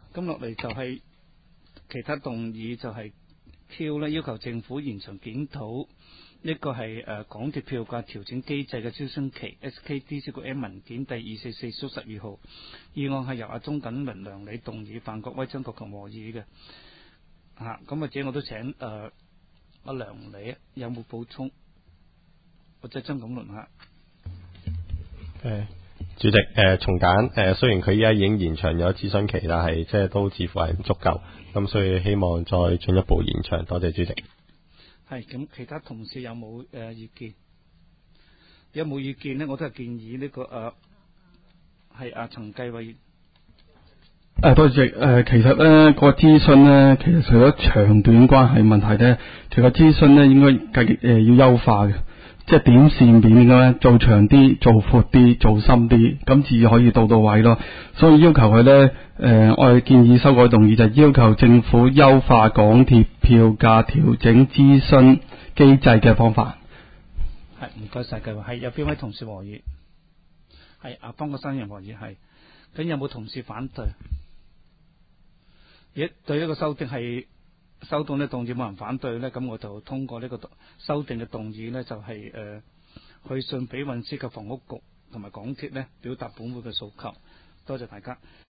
咁落嚟就係其他動議就係 Q 咧，要求政府延長檢討呢個係港鐵票價調整機制嘅諮詢期。SKD-M 文件第244/12號，議案係由阿鍾錦麟、梁理動議，范國威、張國強和議嘅。咁或者我都請阿梁理有冇補充，或者張錦麟主席，重簡，雖然佢依家已經延長咗諮詢期，但係即係都似乎係唔足夠，咁所以希望再進一步延長。多謝主席。 係咁，其他同事有冇意見？有冇意見呢？我都係建議呢個係阿陳繼偉。 多謝主席。其實咧個諮詢咧，其實除咗長短關係問題咧，其實諮詢咧應該要優化嘅，即係點線面咁咧，做長啲、做闊啲、做深啲，咁至可以到位咯。所以要求佢咧，我哋建議修改動議就係要求政府優化港鐵票價調整諮詢機制嘅方法。 係，唔該晒，繼續係有邊位同事和議？係阿方國珊議員和議係。咁有冇同事反對？對呢個修訂呢動議冇人反對呢，咁我就通過呢個修訂嘅動議呢，就係去信俾運輸及房屋局同埋港鐵呢，表達本會嘅訴求。多謝大家。